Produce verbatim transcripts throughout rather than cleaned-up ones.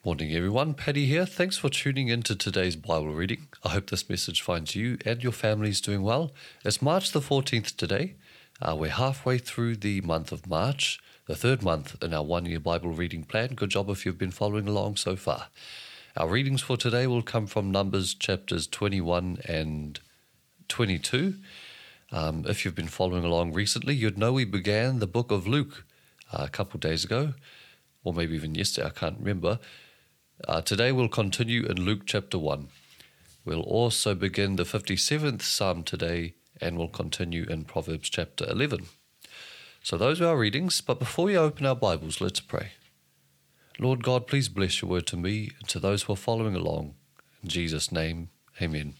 Morning everyone, Paddy here. Thanks for tuning in to today's Bible reading. I hope this message finds you and your families doing well. It's March the fourteenth today. Uh, we're halfway through the month of March, the third month in our one-year Bible reading plan. Good job if you've been following along so far. Our readings for today will come from Numbers chapters twenty-one and twenty-two. Um, if you've been following along recently, you'd know we began the book of Luke uh, a couple of days ago, or maybe even yesterday, I can't remember. Uh, today we'll continue in Luke chapter one. We'll also begin the fifty-seventh Psalm today, and we'll continue in Proverbs chapter eleven. So those are our readings, but before we open our Bibles, let's pray. Lord God, please bless your word to me and to those who are following along. In Jesus' name, amen.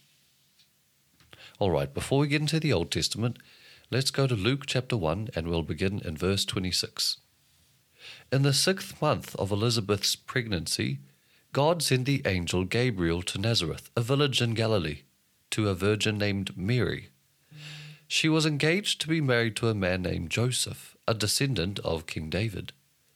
All right, before we get into the Old Testament, let's go to Luke chapter one, and we'll begin in verse twenty-six. In the sixth month of Elizabeth's pregnancy, God sent the angel Gabriel to Nazareth, a village in Galilee, to a virgin named Mary. She was engaged to be married to a man named Joseph, a descendant of King David.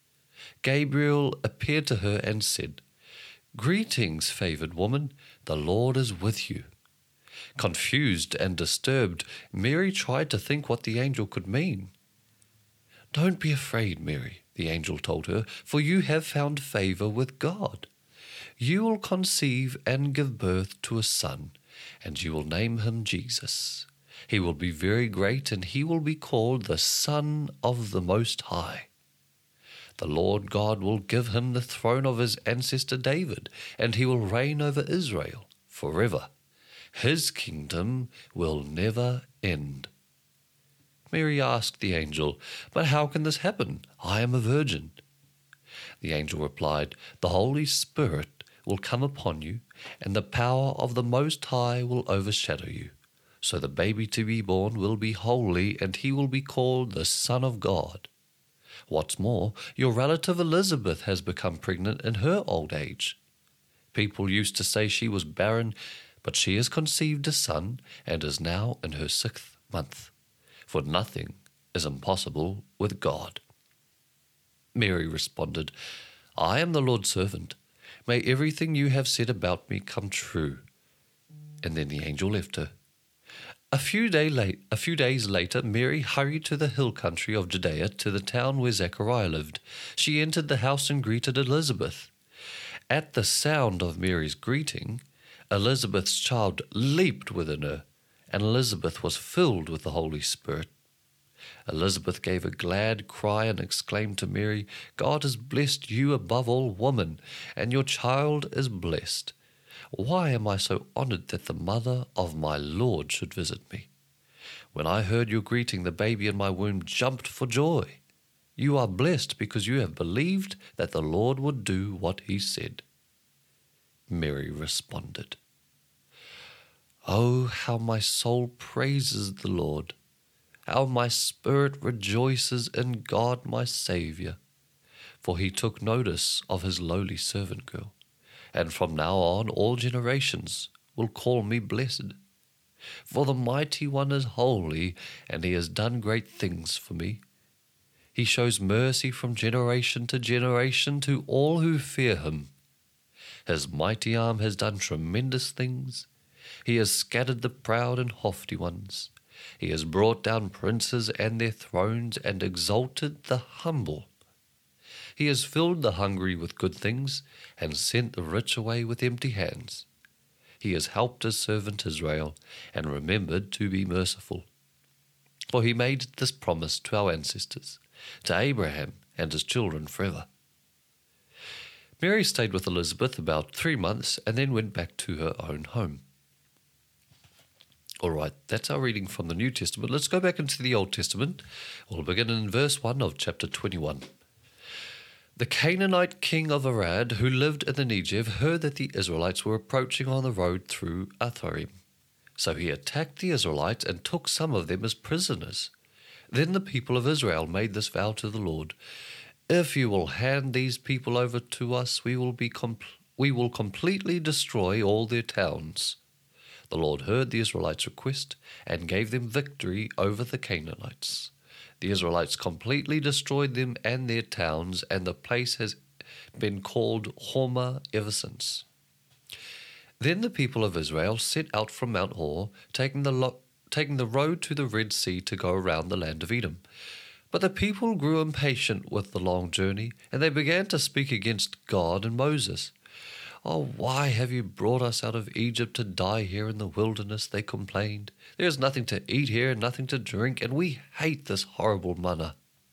Gabriel appeared to her and said, "Greetings, favored woman, the Lord is with you." Confused and disturbed, Mary tried to think what the angel could mean. "Don't be afraid, Mary," the angel told her, "for you have found favor with God. You will conceive and give birth to a son, and you will name him Jesus. He will be very great, and he will be called the Son of the Most High. The Lord God will give him the throne of his ancestor David, and he will reign over Israel forever. His kingdom will never end." Mary asked the angel, "But how can this happen? I am a virgin." The angel replied, "The Holy Spirit will come upon you, and the power of the Most High will overshadow you. So the baby to be born will be holy, and he will be called the Son of God. What's more, your relative Elizabeth has become pregnant in her old age. People used to say she was barren, but she has conceived a son and is now in her sixth month. For nothing is impossible with God." Mary responded, "I am the Lord's servant. May everything you have said about me come true." And then the angel left her. A few, day late, a few days later, Mary hurried to the hill country of Judea, to the town where Zechariah lived. She entered the house and greeted Elizabeth. At the sound of Mary's greeting, Elizabeth's child leaped within her, and Elizabeth was filled with the Holy Spirit. Elizabeth gave a glad cry and exclaimed to Mary, "God has blessed you above all women, and your child is blessed. Why am I so honored that the mother of my Lord should visit me? When I heard your greeting, the baby in my womb jumped for joy. You are blessed because you have believed that the Lord would do what he said." Mary responded, "Oh, how my soul praises the Lord! How my spirit rejoices in God my Saviour! For he took notice of his lowly servant girl, and from now on all generations will call me blessed. For the Mighty One is holy, and he has done great things for me. He shows mercy from generation to generation to all who fear him. His mighty arm has done tremendous things. He has scattered the proud and haughty ones. He has brought down princes and their thrones and exalted the humble. He has filled the hungry with good things and sent the rich away with empty hands. He has helped his servant Israel and remembered to be merciful. For he made this promise to our ancestors, to Abraham and his children forever." Mary stayed with Elizabeth about three months and then went back to her own home. All right, that's our reading from the New Testament. Let's go back into the Old Testament. We'll begin in verse one of chapter twenty-one. The Canaanite king of Arad, who lived in the Negev, heard that the Israelites were approaching on the road through Atharim. So he attacked the Israelites and took some of them as prisoners. Then the people of Israel made this vow to the Lord: "If you will hand these people over to us, we will be com- we will completely destroy all their towns." The Lord heard the Israelites' request and gave them victory over the Canaanites. The Israelites completely destroyed them and their towns, and the place has been called Hormah ever since. Then the people of Israel set out from Mount Hor, taking the, lo- taking the road to the Red Sea to go around the land of Edom. But the people grew impatient with the long journey, and they began to speak against God and Moses. "Oh, why have you brought us out of Egypt to die here in the wilderness?" they complained. "There is nothing to eat here and nothing to drink, and we hate this horrible manna."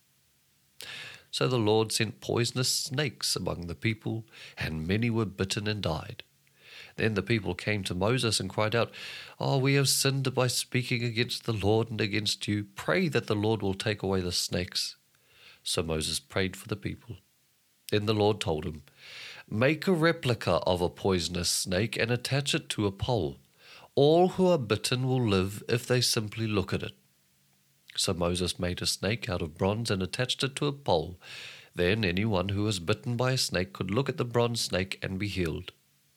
So the Lord sent poisonous snakes among the people, and many were bitten and died. Then the people came to Moses and cried out, "Oh, we have sinned by speaking against the Lord and against you. Pray that the Lord will take away the snakes." So Moses prayed for the people. Then the Lord told him, "Make a replica of a poisonous snake and attach it to a pole. All who are bitten will live if they simply look at it." So Moses made a snake out of bronze and attached it to a pole. Then anyone who was bitten by a snake could look at the bronze snake and be healed.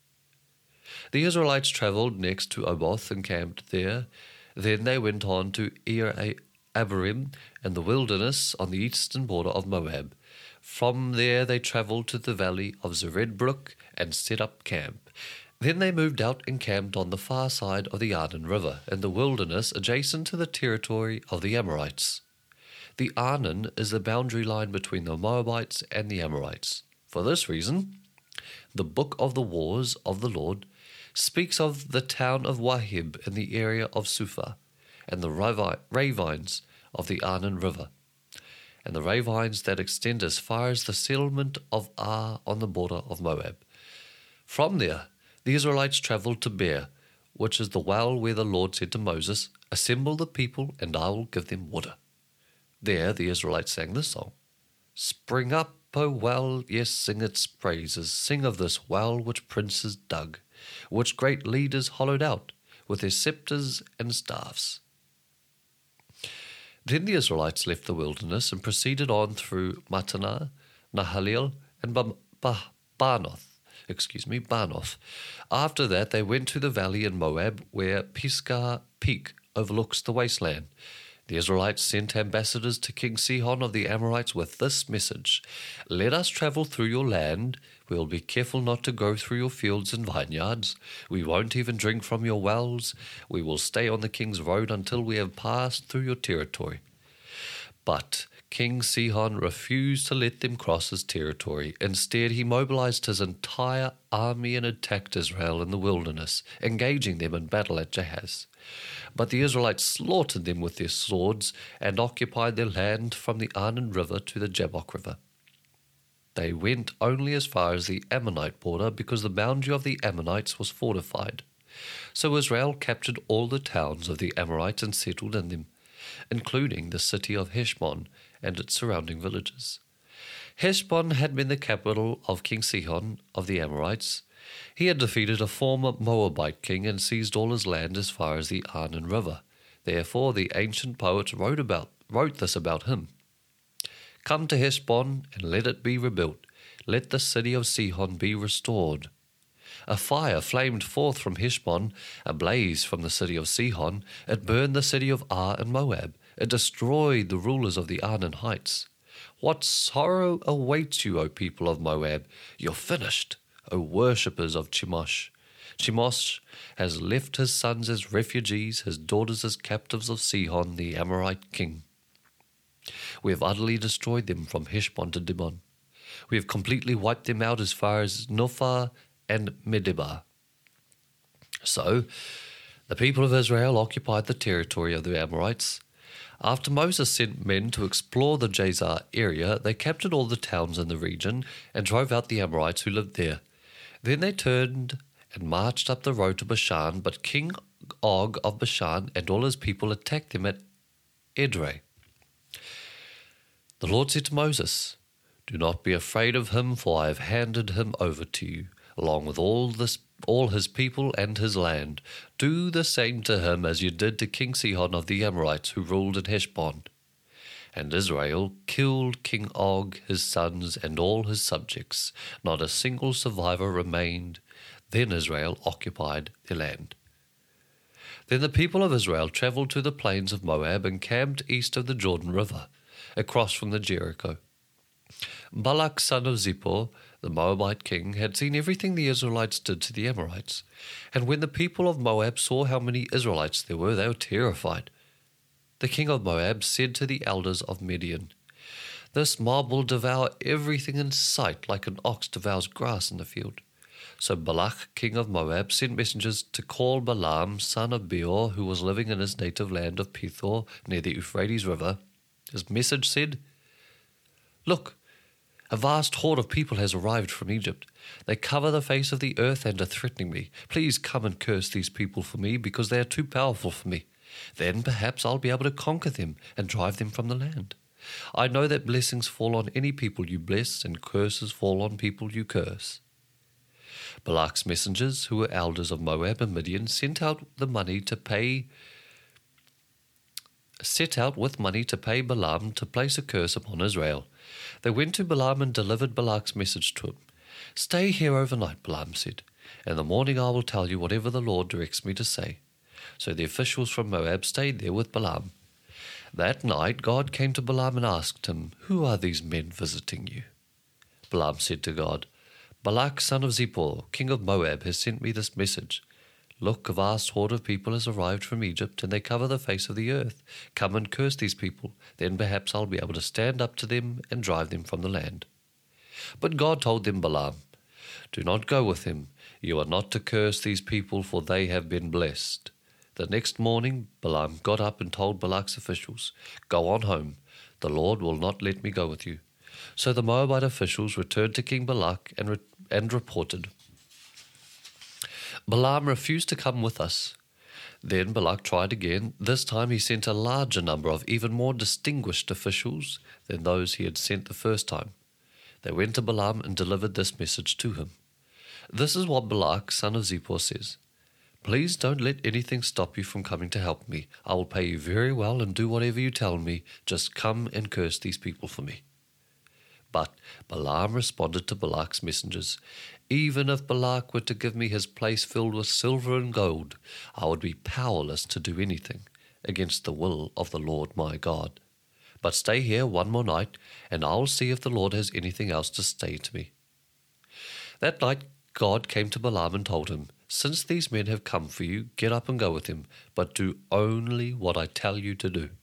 The Israelites travelled next to Oboth and camped there. Then they went on to Ir Abarim and the wilderness on the eastern border of Moab. From there they travelled to the valley of Zered Brook and set up camp. Then they moved out and camped on the far side of the Arnon River in the wilderness adjacent to the territory of the Amorites. The Arnon is the boundary line between the Moabites and the Amorites. For this reason, the Book of the Wars of the Lord speaks of the town of Wahib in the area of Suphah, and the ravines of the Arnon River, and the ravines that extend as far as the settlement of Ar on the border of Moab. From there, the Israelites travelled to Beer, which is the well where the Lord said to Moses, "Assemble the people, and I will give them water." There the Israelites sang this song: "Spring up, O well, yes, sing its praises. Sing of this well which princes dug, which great leaders hollowed out with their scepters and staffs." Then the Israelites left the wilderness and proceeded on through Mattanah, Nahalil, and ba- ba- Banoth. Excuse me, Banoth. After that, they went to the valley in Moab, where Pisgah Peak overlooks the wasteland. The Israelites sent ambassadors to King Sihon of the Amorites with this message: "Let us travel through your land. We will be careful not to go through your fields and vineyards. We won't even drink from your wells. We will stay on the king's road until we have passed through your territory." But King Sihon refused to let them cross his territory. Instead, he mobilized his entire army and attacked Israel in the wilderness, engaging them in battle at Jahaz. But the Israelites slaughtered them with their swords and occupied their land from the Arnon River to the Jabbok River. They went only as far as the Ammonite border because the boundary of the Ammonites was fortified. So Israel captured all the towns of the Amorites and settled in them, including the city of Heshbon and its surrounding villages. Heshbon had been the capital of King Sihon of the Amorites. He had defeated a former Moabite king and seized all his land as far as the Arnon River. Therefore the ancient poets wrote, about, wrote this about him: "Come to Heshbon and let it be rebuilt. Let the city of Sihon be restored." A fire flamed forth from Heshbon, a blaze from the city of Sihon. It burned the city of Ar and Moab. It destroyed the rulers of the Arnon heights. What sorrow awaits you, O people of Moab! You're finished, O worshippers of Chemosh. Chemosh has left his sons as refugees, his daughters as captives of Sihon, the Amorite king. We have utterly destroyed them from Heshbon to Dibon. We have completely wiped them out as far as Nophah and Medeba. So the people of Israel occupied the territory of the Amorites. After Moses sent men to explore the Jazer area, they captured all the towns in the region and drove out the Amorites who lived there. Then they turned and marched up the road to Bashan, but King Og of Bashan and all his people attacked them at Edrei. The Lord said to Moses, "Do not be afraid of him, for I have handed him over to you, along with all this, all his people and his land. Do the same to him as you did to King Sihon of the Amorites, who ruled in Heshbon." And Israel killed King Og, his sons, and all his subjects. Not a single survivor remained. Then Israel occupied their land. Then the people of Israel traveled to the plains of Moab and camped east of the Jordan River, across from the Jericho. Balak son of Zippor, The Moabite king had seen everything the Israelites did to the Amorites, and when the people of Moab saw how many Israelites there were, they were terrified. The king of Moab said to the elders of Midian, "This mob will devour everything in sight like an ox devours grass in the field." So Balak, king of Moab, sent messengers to call Balaam, son of Beor, who was living in his native land of Pethor, near the Euphrates River. His message said, "Look, a vast horde of people has arrived from Egypt. They cover the face of the earth and are threatening me. Please come and curse these people for me, because they are too powerful for me. Then perhaps I'll be able to conquer them and drive them from the land. I know that blessings fall on any people you bless, and curses fall on people you curse." Balak's messengers, who were elders of Moab and Midian, sent out the money to pay set out with money to pay Balaam to place a curse upon Israel. They went to Balaam and delivered Balak's message to him. "Stay here overnight," Balaam said. "In the morning I will tell you whatever the Lord directs me to say." So the officials from Moab stayed there with Balaam. That night God came to Balaam and asked him, "Who are these men visiting you?" Balaam said to God, "Balak, son of Zippor, king of Moab, has sent me this message. Look, a vast horde of people has arrived from Egypt, and they cover the face of the earth. Come and curse these people. Then perhaps I'll be able to stand up to them and drive them from the land." But God told them, Balaam, "Do not go with him. You are not to curse these people, for they have been blessed." The next morning Balaam got up and told Balak's officials, "Go on home. The Lord will not let me go with you." So the Moabite officials returned to King Balak and, re- and reported, "Balaam refused to come with us." Then Balak tried again. This time he sent a larger number of even more distinguished officials than those he had sent the first time. They went to Balaam and delivered this message to him. "This is what Balak, son of Zippor, says. Please don't let anything stop you from coming to help me. I will pay you very well and do whatever you tell me. Just come and curse these people for me." But Balaam responded to Balak's messengers, "Even if Balak were to give me his place filled with silver and gold, I would be powerless to do anything against the will of the Lord my God. But stay here one more night, and I will see if the Lord has anything else to say to me." That night God came to Balaam and told him, "Since these men have come for you, get up and go with them, but do only what I tell you to do."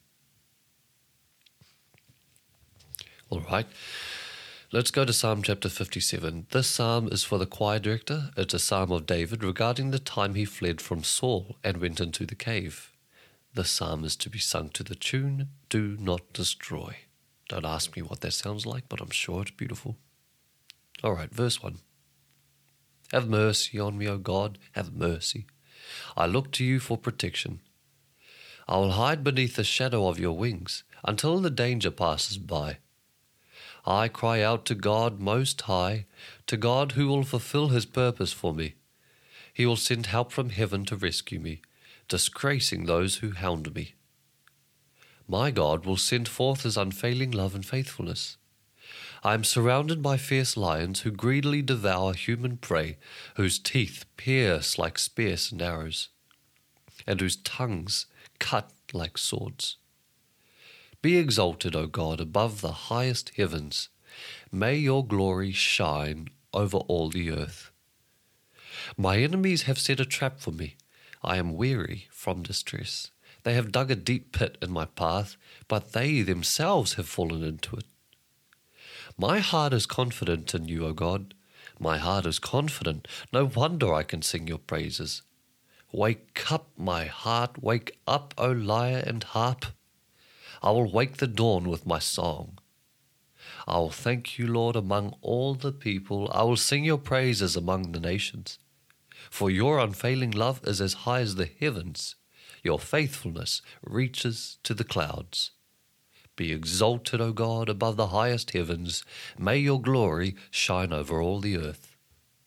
All right. Let's go to Psalm chapter fifty-seven. This psalm is for the choir director. It's a psalm of David regarding the time he fled from Saul and went into the cave. This psalm is to be sung to the tune, "Do Not Destroy." Don't ask me what that sounds like, but I'm sure it's beautiful. All right, verse one. "Have mercy on me, O God, have mercy. I look to you for protection. I will hide beneath the shadow of your wings until the danger passes by. I cry out to God Most High, to God who will fulfill his purpose for me. He will send help from heaven to rescue me, disgracing those who hound me. My God will send forth his unfailing love and faithfulness. I am surrounded by fierce lions who greedily devour human prey, whose teeth pierce like spears and arrows, and whose tongues cut like swords. Be exalted, O God, above the highest heavens. May your glory shine over all the earth. My enemies have set a trap for me. I am weary from distress. They have dug a deep pit in my path, but they themselves have fallen into it. My heart is confident in you, O God. My heart is confident. No wonder I can sing your praises. Wake up, my heart, wake up, O lyre and harp. I will wake the dawn with my song. I will thank you, Lord, among all the people. I will sing your praises among the nations. For your unfailing love is as high as the heavens. Your faithfulness reaches to the clouds. Be exalted, O God, above the highest heavens. May your glory shine over all the earth.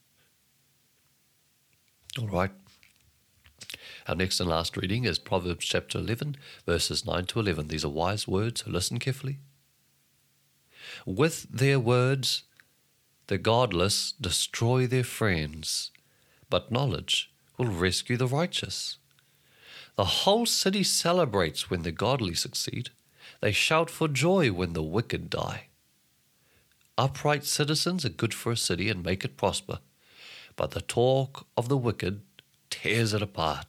All right. Our next and last reading is Proverbs chapter eleven, verses nine to eleven. These are wise words, so listen carefully. With their words, the godless destroy their friends, but knowledge will rescue the righteous. The whole city celebrates when the godly succeed. They shout for joy when the wicked die. Upright citizens are good for a city and make it prosper, but the talk of the wicked tears it apart.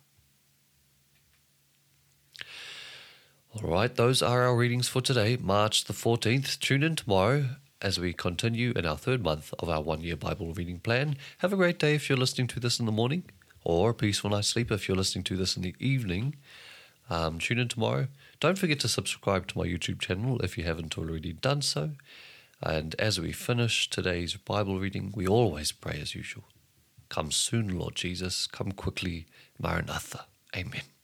All right, those are our readings for today, March the fourteenth. Tune in tomorrow as we continue in our third month of our one-year Bible reading plan. Have a great day if you're listening to this in the morning, or a peaceful night's sleep if you're listening to this in the evening. Um, tune in tomorrow. Don't forget to subscribe to my YouTube channel if you haven't already done so. And as we finish today's Bible reading, we always pray as usual. Come soon, Lord Jesus. Come quickly, Maranatha. Amen.